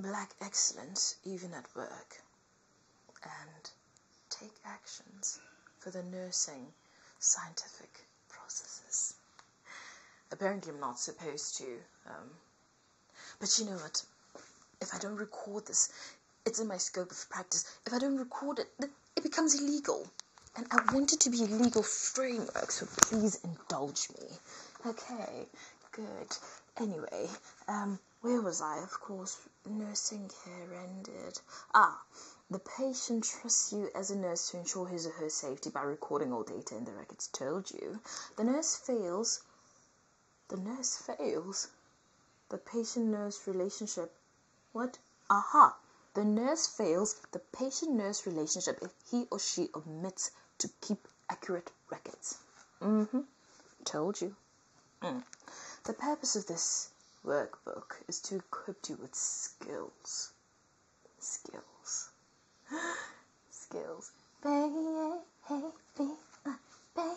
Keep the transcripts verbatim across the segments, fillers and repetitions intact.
lack excellence even at work, and take actions for the nursing scientific processes. Apparently I'm not supposed to, um, but you know what, if I don't record this, it's in my scope of practice. If I don't record it, then it becomes illegal. And I want it to be a legal framework, so please indulge me. Okay, good. Anyway, um, where was I? Of course, nursing care ended. Ah, the patient trusts you as a nurse to ensure his or her safety by recording all data in the records. Told you. The nurse fails. The nurse fails. The patient-nurse relationship. What? Aha. The nurse fails the patient-nurse relationship if he or she omits to keep accurate records. Mm-hmm. Told you. Mm. The purpose of this workbook is to equip you with skills. Skills. Skills. Baby, baby, baby,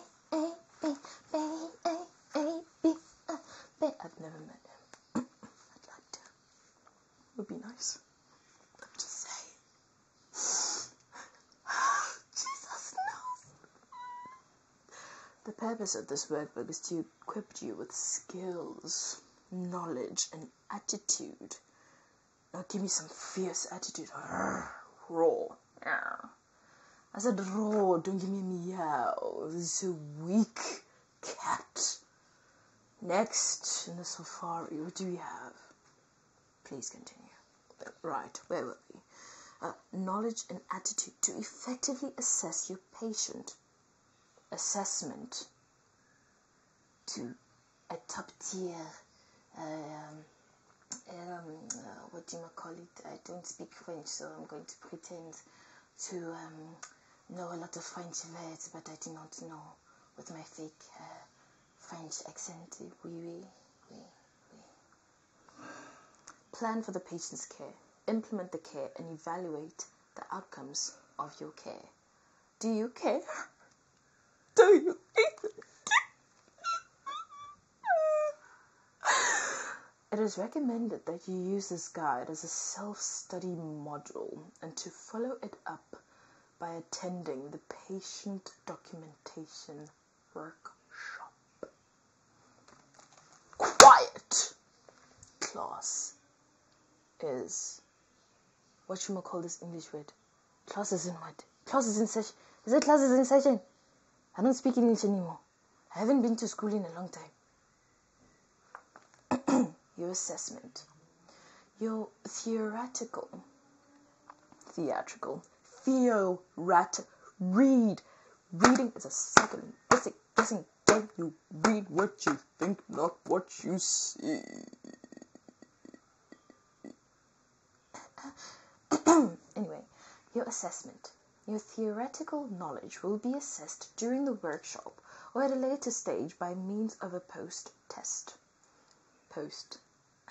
baby, baby. I've never met him. I'd like to. Would be nice. I'm just saying. Jesus knows. The purpose of this workbook is to equip you with skills, knowledge, and attitude. Now give me some fierce attitude. Raw. I said raw, don't give me a meow. This is a weak cat. Next, in the safari, what do we have? Please continue. Right, where were we? Uh, knowledge and attitude to effectively assess your patient. Assessment to a top tier, uh, um, um, uh, what do you call it? I don't speak French, so I'm going to pretend to um, know a lot of French words, but I do not know with my fake uh, French accent. Oui, oui, oui, oui. Plan for the patient's care. Implement the care and evaluate the outcomes of your care. Do you care? Do you even care? It is recommended that you use this guide as a self-study module and to follow it up by attending the patient documentation workshop. Quiet! Class is, what should we call this English word? Class is in what? Class is in session. Is it class is in session? I don't speak English anymore. I haven't been to school in a long time. Your assessment. Your theoretical, theatrical, theorat, read. Reading is a second basic guessing game. You read what you think, not what you see. Anyway, your assessment. Your theoretical knowledge will be assessed during the workshop or at a later stage by means of a post-test. Post.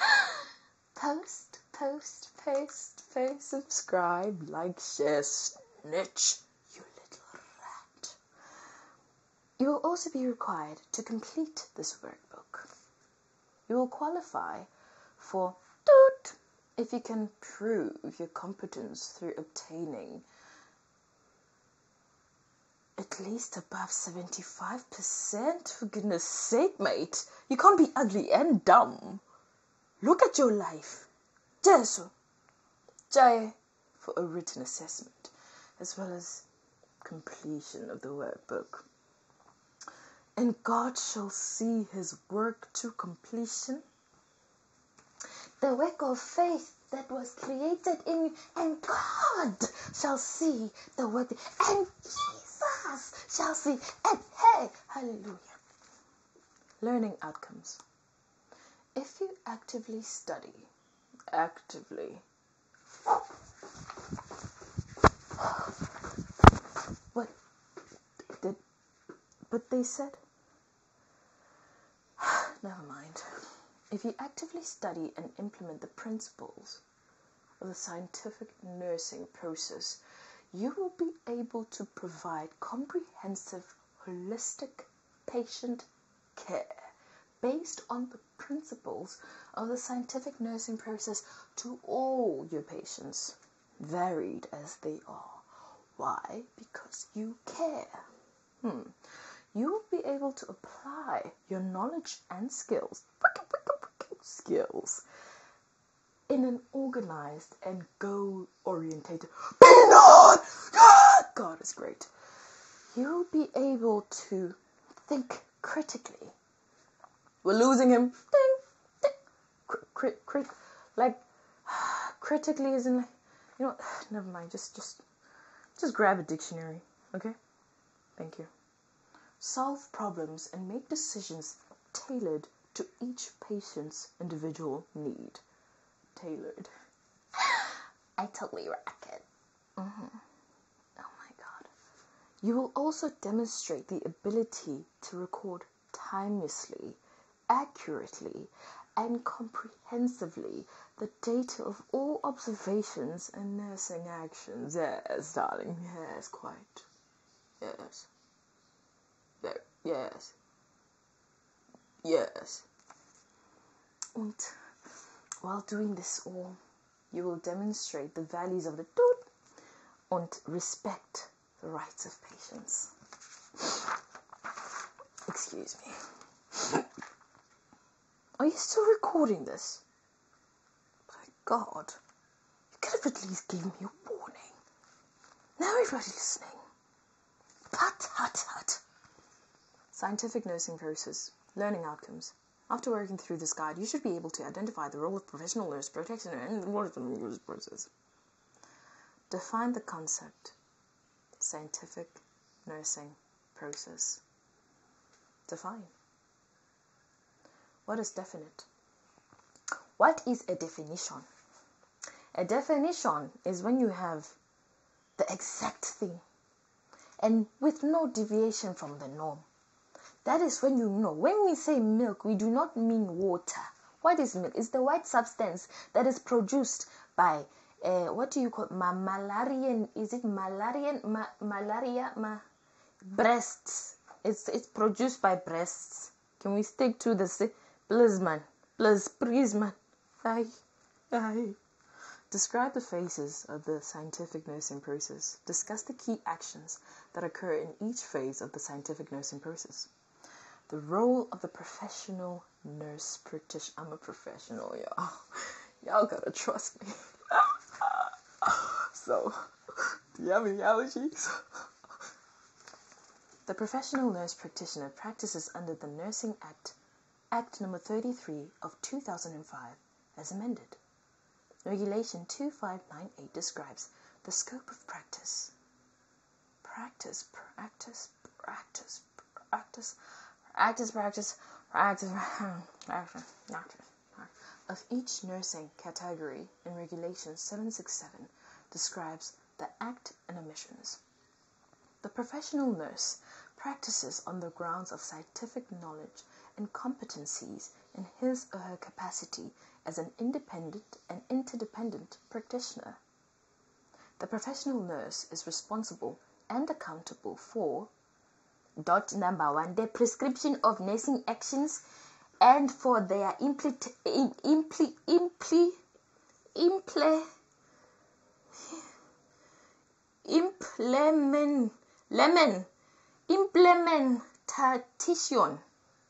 Post, post, post, post, subscribe, like, share, snitch, you little rat. You will also be required to complete this workbook. You will qualify for doot if you can prove your competence through obtaining at least above seventy-five percent. For goodness sake, mate. You can't be ugly and dumb. Look at your life. Jesu. Jai for a written assessment, as well as completion of the workbook. And God shall see his work to completion. The work of faith that was created in you, and God shall see the work, and Jesus shall see, and hey, hallelujah. Learning outcomes. If you actively study, actively, what did, but they said, never mind. If you actively study and implement the principles of the scientific nursing process, you will be able to provide comprehensive, holistic patient care based on the principles of the scientific nursing process to all your patients, varied as they are. Why? Because you care. Hmm. You will be able to apply your knowledge and skills, skills, in an organized and goal-orientated. Peanut! God is great. You'll be able to think critically. We're losing him. Ding, ding. Crit, crit, crit. Like critically isn't like, you know. Never mind. Just, just, just grab a dictionary. Okay. Thank you. Solve problems and make decisions tailored to each patient's individual need. Tailored. I totally rock it. Mm-hmm. Oh my God. You will also demonstrate the ability to record timelessly, accurately, and comprehensively the data of all observations and nursing actions. Yes, darling. Yes, quite. Yes. Yes. Yes. And while doing this all, you will demonstrate the values of the Tut and respect the rights of patients. Excuse me. Are you still recording this? My God. You could have at least given me a warning. Now everybody's listening. Hut, hut, hut. Scientific nursing process. Learning outcomes. After working through this guide, you should be able to identify the role of professional nurse practitioner and the process. Define the concept. Scientific nursing process. Define. What is definite? What is a definition? A definition is when you have the exact thing and with no deviation from the norm. That is when you know. When we say milk, we do not mean water. What is milk? It's the white substance that is produced by, uh, what do you call it? Ma- malarian, is it malarian? Ma- malaria? Ma- breasts. It's it's produced by breasts. Can we stick to the, please man, please, please man. Aye, aye. Describe the phases of the scientific nursing process. Discuss the key actions that occur in each phase of the scientific nursing process. The role of the professional nurse practitioner. I'm a professional, y'all. Y'all gotta trust me. So, do you have any allergies? The professional nurse practitioner practices under the Nursing Act, Act number thirty-three of two thousand five, as amended. Regulation two five nine eight describes the scope of practice. Practice, practice, practice, practice. Practice, practice, practice, practice, practice, of each nursing category in Regulation seven sixty-seven describes the act and omissions. The professional nurse practices on the grounds of scientific knowledge and competencies in his or her capacity as an independent and interdependent practitioner. The professional nurse is responsible and accountable for Dot number one, the prescription of nursing actions and for their impli, impli, impli, impli, implement, lemon, implementation,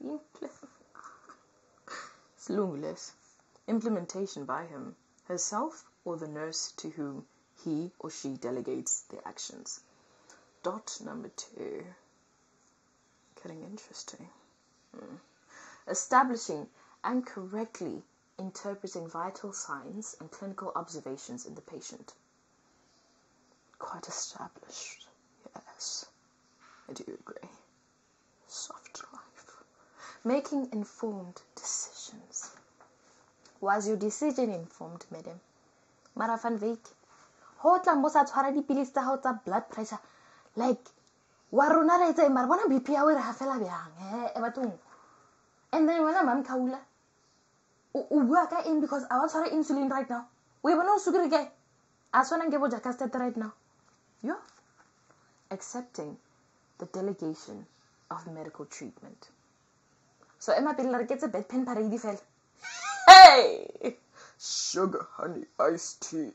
Slungless. Implementation by him, herself, or the nurse to whom he or she delegates the actions. Dot number two. Getting interesting. Hmm. Establishing and correctly interpreting vital signs and clinical observations in the patient. Quite established. Yes, I do agree. Soft life. Making informed decisions. Was your decision informed, madam? Mara van Wyk. Hotla mosa tshwara dipilisi tsa hao tsa blood pressure. Like, wa rona re etsa mara bona B P ya o re ha fela byang e batong. And then wena mam Kaula o bua ka in because I want to insulin right now. We bona o sukiri ke a swana nke bo jaka state right now. Yeah. Accepting the delegation of medical treatment. So Emma Biller gets a bedpan parade fell. Hey! Sugar, honey, iced tea.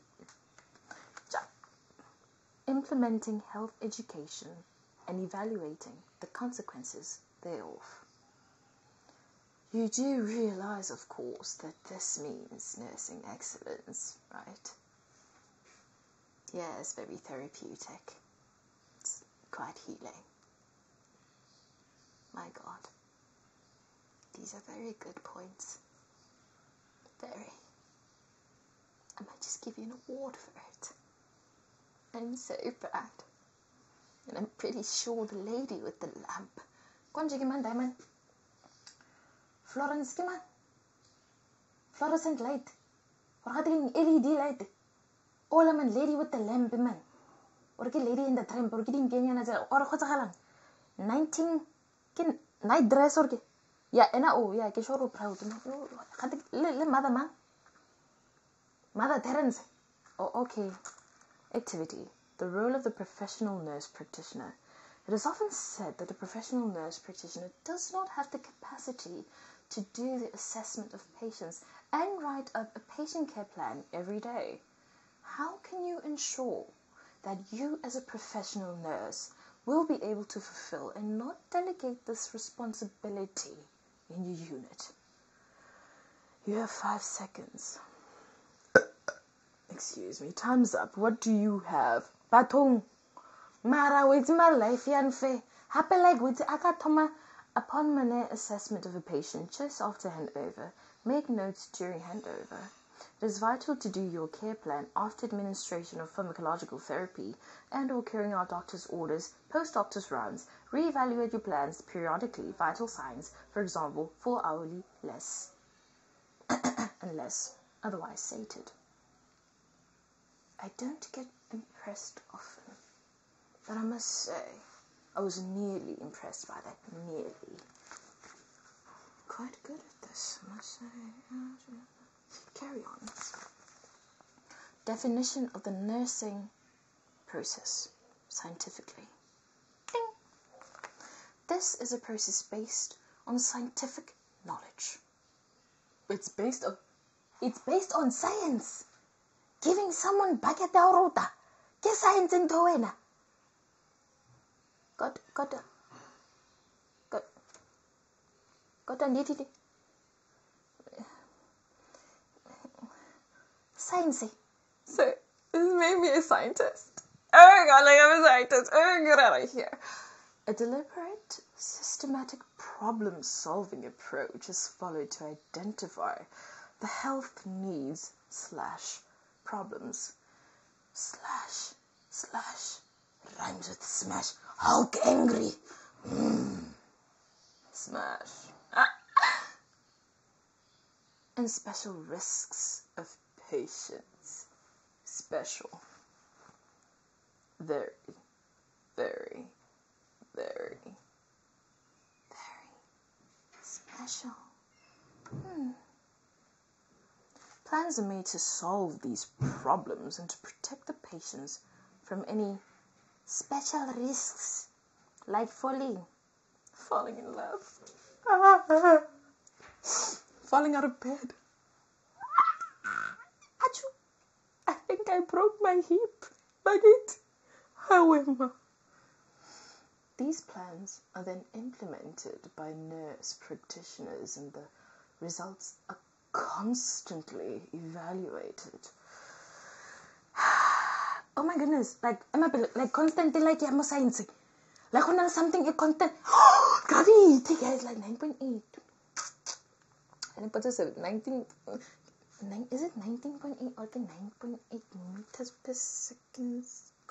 Implementing health education and evaluating the consequences thereof. You do realize, of course, that this means nursing excellence, right? Yeah, it's very therapeutic. It's quite healing. My God. These are very good points. Very. I might just give you an award for it. I'm so proud. And I'm pretty sure the lady with the lamp. Konjiki man, diamond. Florence man. Fluorescent light. Or getting L E D light. All man lady with the lamp man. Or get lady in the tramp. Or getting Kenya as a or what's a halang. Nineteen kin night dress or yeah, and oh yeah, get sure proud. Let mother man. Mother Terence. Oh, okay. Activity. The role of the professional nurse practitioner. It is often said that the professional nurse practitioner does not have the capacity to do the assessment of patients and write up a patient care plan every day. How can you ensure that you as a professional nurse will be able to fulfill and not delegate this responsibility in your unit? You have five seconds. Excuse me, time's up. What do you have? Batong. Mara, wait my life, yanfe. Happen like with akatoma. Upon my assessment of a patient just after handover, make notes during handover. It is vital to do your care plan after administration of pharmacological therapy and or carrying out doctor's orders, post-doctor's rounds. Reevaluate your plans periodically. Vital signs, for example, four hourly less, unless otherwise stated. I don't get impressed often, but I must say, I was nearly impressed by that. Nearly. Quite good at this, I must say. Carry on. Definition of the nursing process, scientifically. Ding. This is a process based on scientific knowledge. It's based on, it's based on science. Giving someone bucket of rota. Get science into it. Got, got, got, got a little sciencey. So, this made me a scientist. Oh my God, like I'm a scientist. Oh, get out of here. A deliberate, systematic problem-solving approach is followed to identify the health needs slash problems slash slash rhymes with smash. Hulk angry. Mm. Smash. And special risks of patients. Special. Very, very, very, very special. Hmm. Plans are made to solve these problems and to protect the patients from any special risks, like falling, falling in love, falling out of bed. Achoo! I think I broke my hip. But it, however, these plans are then implemented by nurse practitioners, and the results are constantly evaluated. Oh my goodness, like, am I like constantly like yeah, I'm science. Like when there's something a content. Gabi, take guys like nine point eight. And it puts us nineteen. Nine, is it nineteen point eight or the nine point eight meters per second?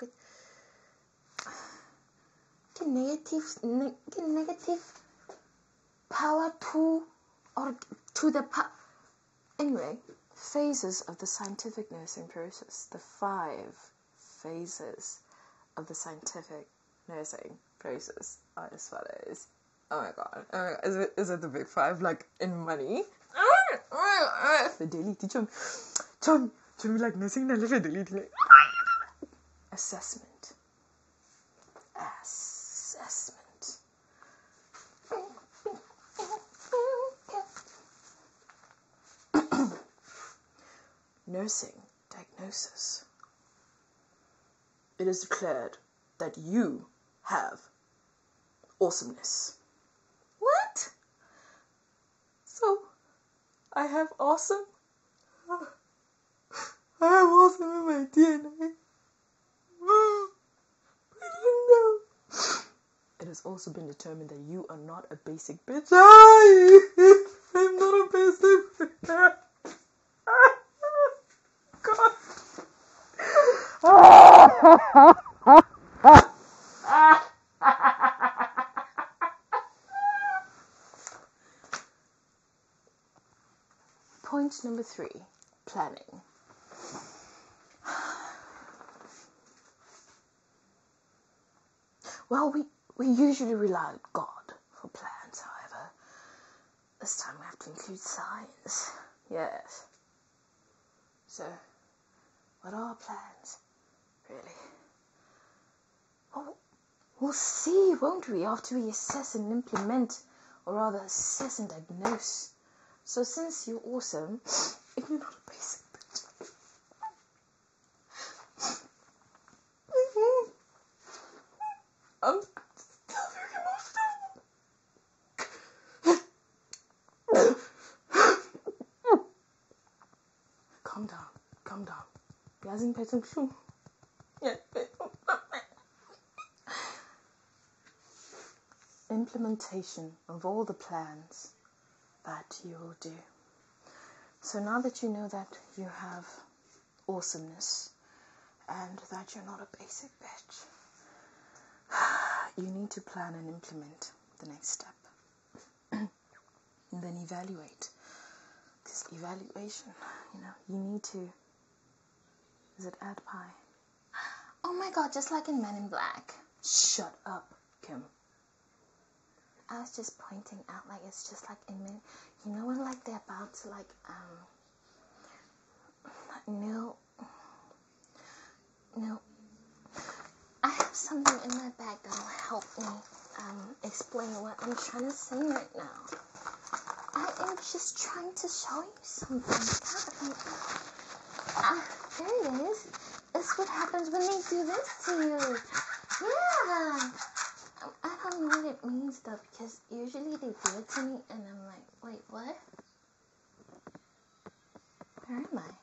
The negative, ne- the negative power two or to the power. Anyway, phases of the scientific nursing process. The five phases of the scientific nursing process are as follows. Oh my God. Oh my God. Is it, is it the big five, like, in money? Fidelity, John. John, John, like, nursing, na fidelity. Assessment. Assessment. nursing diagnosis. It is declared that you have awesomeness. What? So, I have awesome? I have awesome in my D N A. I didn't know. It has also been determined that you are not a basic bitch. I, I'm not a basic bitch. God. Point number three, planning. Well, we, we usually rely on God for plans, however. This time we have to include science. Yes. So, what are our plans, really? Well, we'll see, won't we, after we assess and implement, or rather assess and diagnose. So since you're awesome, if you're not a basic bitch, I'm still very emotional. Calm down, calm down. Yazing petum shum. Yeah, implementation of all the plans that you will do. So now that you know that you have awesomeness and that you're not a basic bitch, you need to plan and implement the next step. And then evaluate. Because evaluation, you know, you need to, is it add pie? Oh my god, just like in Men in Black. Shut up, Kim. I was just pointing out, like, it's just like in Men, you know when, like, they're about to, like, um, no, no, I have something in my bag that'll help me, um, explain what I'm trying to say right now. I am just trying to show you something. God, ah, there it is. It's what happens when they do this to you. Yeah. I don't know what it means though, because usually they do it to me and I'm like, wait, what? Where am I?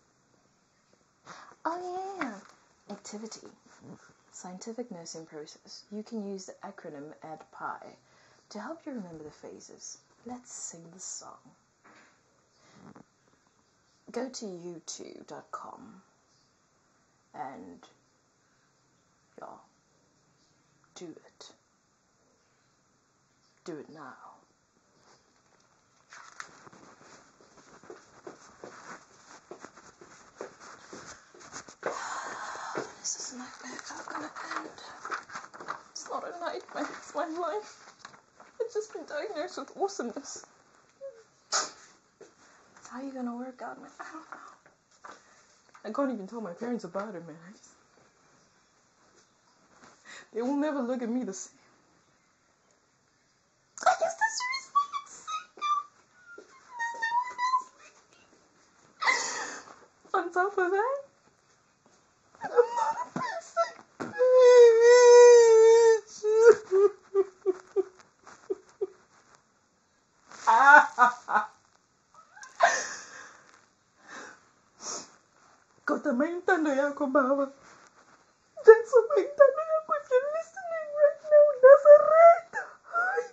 Oh yeah, activity. Scientific nursing process. You can use the acronym A D P I to help you remember the phases. Let's sing the song. Go to youtube dot com and yeah, do it. Do it now. This is a nightmare. It's not gonna end. It's not a nightmare. It's my life. I've just been diagnosed with awesomeness. How are you gonna work out, man? I don't know. I can't even tell my parents about it, man. I just... They will never look at me the same. I guess that's the reason why I'm single. On top of that, I'm not a basic bitch. Kota maintando yako baba. That's what maintando yako if you're listening right now. Nazareth. Hi,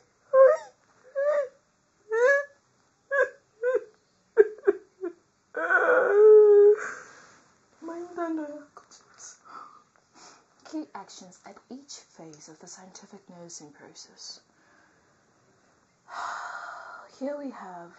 hi. Maintando yako. Key actions at each phase of the scientific nursing process. Here we have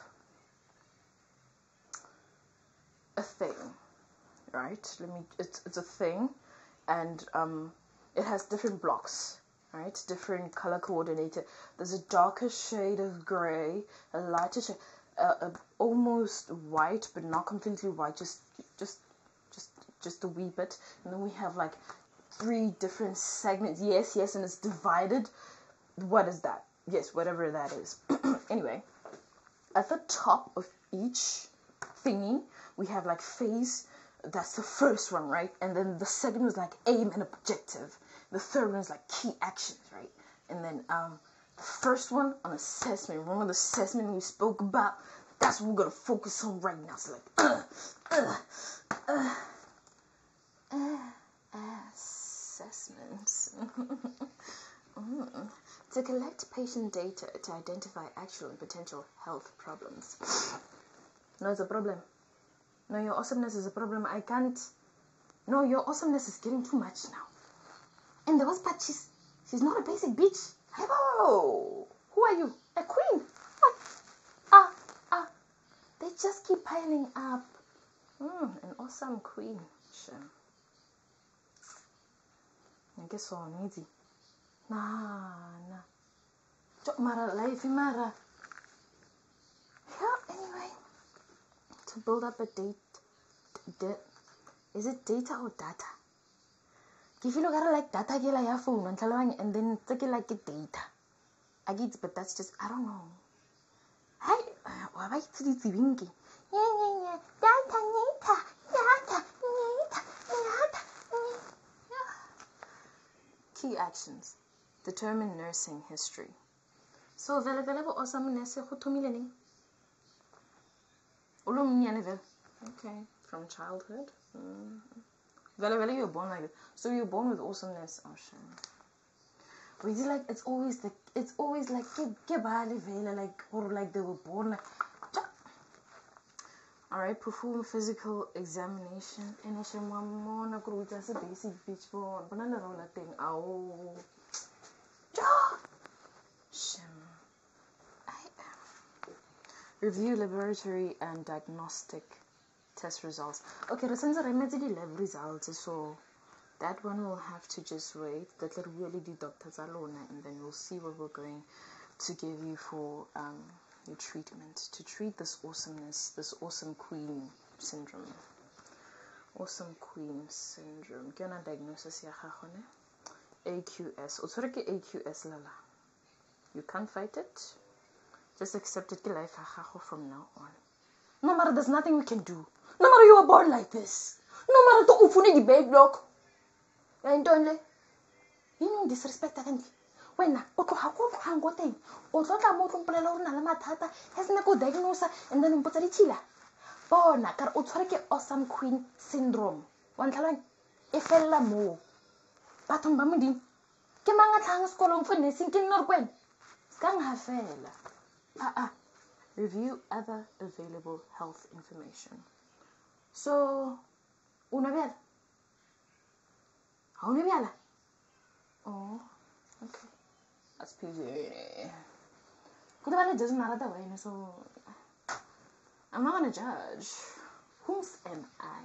a thing, right? Let me. It's it's a thing, and um, it has different blocks, right? Different color coordinated. There's a darker shade of gray, a lighter shade, uh, a almost white, but not completely white. Just just just just a wee bit, and then we have like three different segments. Yes, yes, and it's divided. What is that? Yes, whatever that is. Anyway, at the top of each thingy, we have like phase, that's the first one, right? And then the second was like aim and objective. The third one is like key actions, right? And then um, the first one on assessment, remember the assessment we spoke about? That's what we're going to focus on right now. So like, uh, uh, uh, uh, assessments. mm. To collect patient data to identify actual and potential health problems. No, it's a problem. No, your awesomeness is a problem. I can't. No, your awesomeness is getting too much now. And the worst part, she's, she's not a basic bitch. Hello. Who are you? A queen. What? Ah, ah. They just keep piling up. Mm, an awesome queen. Sure. I guess so easy. Nah, nah. Chok mara life, mara. Yeah, anyway. To build up a date, de, is it data or data? If you look at it like data, get like your phone and then take it like a data. I get it, but that's just, I don't know. Hi, why am I to the winky? Yeah, yeah, yeah. Data, data, data, data, data. Key actions. Determine nursing history. So, available or some nursing who Okay, from childhood. Mm-hmm. You're born like it. So you're born with awesomeness. Oh shit. But it's like it's always like it's always like like or like they were born like. Alright, perform physical examination. And I should mama grow as a basic bitch born. But I don't that thing. Oh. Shim. Review laboratory and diagnostic test results. Okay, the sensor remedy lab results, so that one will have to just wait. That will really be doctors alone, and then we'll see what we're going to give you for um your treatment to treat this awesomeness, this awesome queen syndrome. Awesome queen syndrome. Ke yona diagnosis ya gago ne? A Q S. O tshwere ke A Q S lala. You can't fight it. Just accept it life from now on. No matter, there's nothing we can do. No matter you were born like this. No matter to ufune di bed block. And don't let you know disrespect again. When na o tloga go tlogang teng o tlotla mo tlomplela o na le mathata has na go diagnose and then mpotsa ditšhila bona ka o tshware ke awesome queen syndrome wa ntlhalanya e fella mo bathong ba modimo ke mang a tlhagang sekolong for nursing ke nna re kwena skang ha fela. Ah, ah. Review other available health information. So, una biala? Una biala? Oh, okay. That's P G. Good, it doesn't matter that way, so I'm not gonna judge. Whose am I?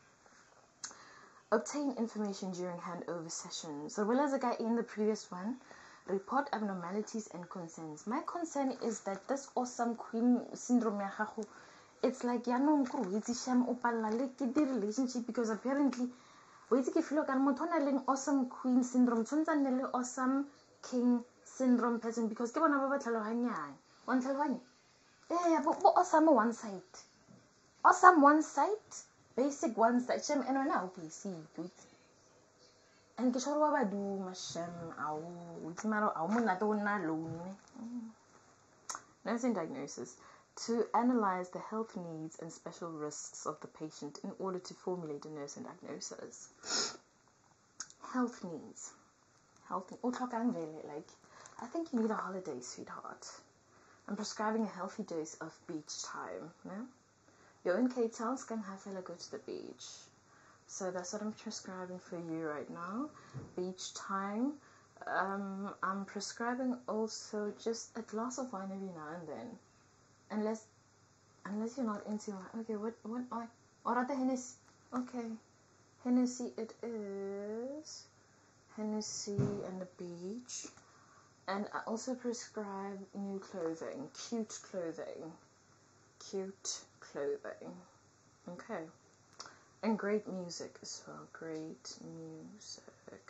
Obtain information during handover sessions. So, well as a guy in the previous one, report abnormalities and concerns. My concern is that this awesome queen syndrome, it's like yanong sham the relationship because apparently if you look at awesome queen syndrome, awesome king syndrome person because ke bona ba batla hanyane. One tell one. Eh, but awesome one side. Awesome one side, basic one side. Sham and now P C. And ke sure ba do mashem au itmaro au mona to na lone. Nursing diagnosis to analyze the health needs and special risks of the patient in order to formulate a nursing diagnosis. Health needs. Health like I think you need a holiday, sweetheart. I'm prescribing a healthy dose of beach time. No? You're in Cape Town, can have a go to the beach. So that's what I'm prescribing for you right now. Beach time. Um, I'm prescribing also just a glass of wine every now and then. Unless unless you're not into wine. Okay, what what I or rather Hennessy. Okay. Hennessy it is. Hennessy and the beach. And I also prescribe new clothing. Cute clothing. Cute clothing. Okay. And great music as well. Great music.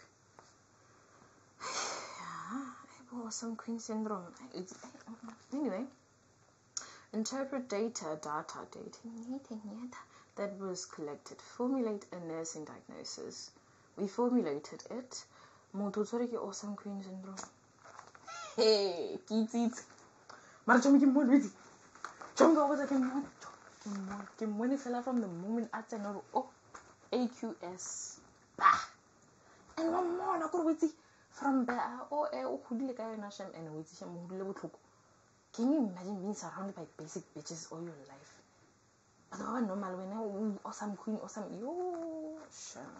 Yeah, awesome queen syndrome. It's, anyway, interpret data, data, data, that was collected. Formulate a nursing diagnosis. We formulated it. Awesome Queen Syndrome. Hey, kids. Mara chomi ke mon wedi. Chomi go over ke mon. Ke mon fella from the moment I said no. Oh, A Q S. Bah. And one more na go wedi from there. Oh, eh o khudile ka yona sham and wedi sham hudile botlhoko. Can you imagine being surrounded by basic bitches all your life? But no normal when I awesome queen awesome yo sham.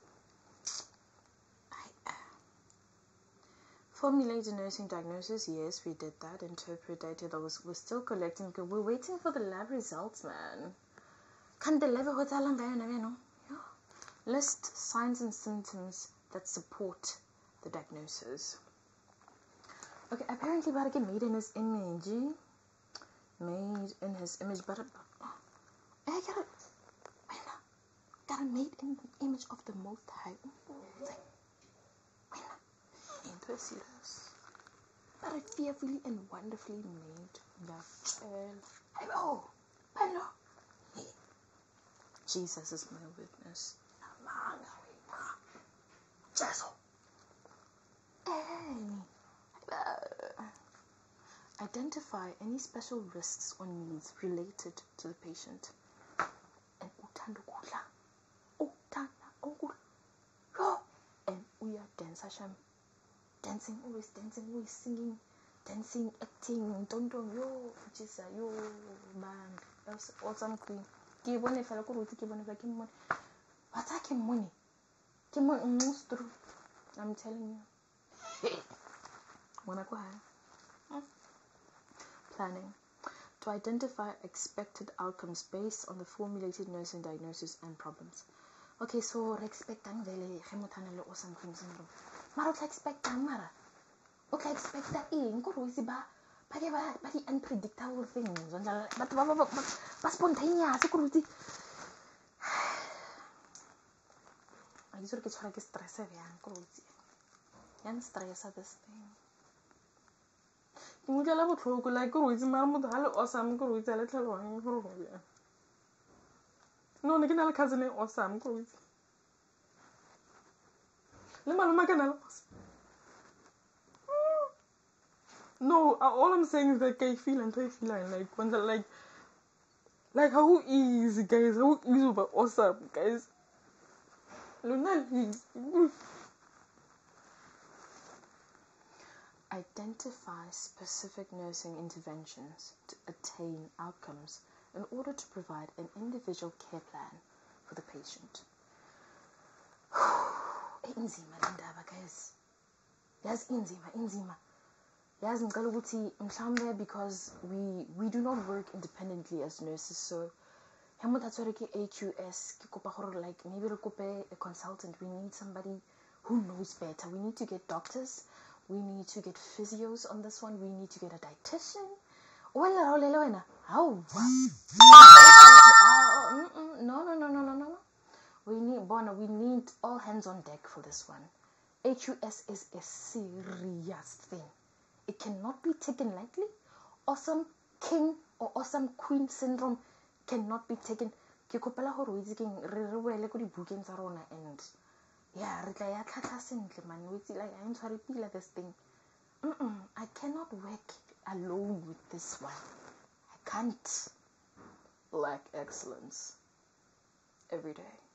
Formulate a nursing diagnosis. Yes, we did that. Interpret data. That was we're still collecting. We're waiting for the lab results, man. Can the lab hotel and no? List signs and symptoms that support the diagnosis. Okay, apparently Baraka made in his image. Made in his image, but oh, I got it. Got it made in the image of the Most High. Into a serious, but I fearfully and wonderfully made that child. Oh, hello. Jesus is my witness. Jesus. Identify any special risks or needs related to the patient. And utanda kudla, utanda kudla, and we are dancer sham. Dancing, always dancing, always singing, dancing, acting, don't do yo, Jesus, yo, man, awesome queen. Give one if I go to give one if I can money. But I can money. Give money, most true. I'm telling you. Wanna go high? Planning. To identify expected outcomes based on the formulated nursing diagnosis and problems. Okay, so expecting very hemotanel awesome queen syndrome. Mara o expect mara o expect eng go re itse ba ba ke ba ba di unpredictable things njalo but ba ba ba spontaneous go re itse a itse ke tshwara ke stress e yang go re itse yan stress at this thing ke mo tla botlhoko like go re itse mara motho ha le awesome go re itse le tlhaloganya go re ya no ne ke na le cousin e awesome go re itse no, all I'm saying is that I feel and I feel like when the like like how easy guys, how easy but awesome guys. Identify specific nursing interventions to attain outcomes in order to provide an individual care plan for the patient. Inzima lendaba guys. Yazi inzima inzima. Yazi ngicela ukuthi mhlambe because we we do not work independently as nurses, so hemo tatswere ke A Q S ke kopa gore like maybe re kope a consultant. We need somebody who knows better. We need to get doctors, we need to get physios on this one, we need to get a dietitian. Wala ra lelo wena. How? No no no no no no. We need, Bona, we need all hands on deck for this one. A Q S is a serious thing. It cannot be taken lightly. Awesome king or awesome queen syndrome cannot be taken. Ke kopela gore o itse keng re re boele go di bukeng tsa rona and yeah, re tla ya tlhatla sentle man. O itse like I ntshware pila this thing. Mm I cannot work alone with this one. I can't. Lack excellence every day.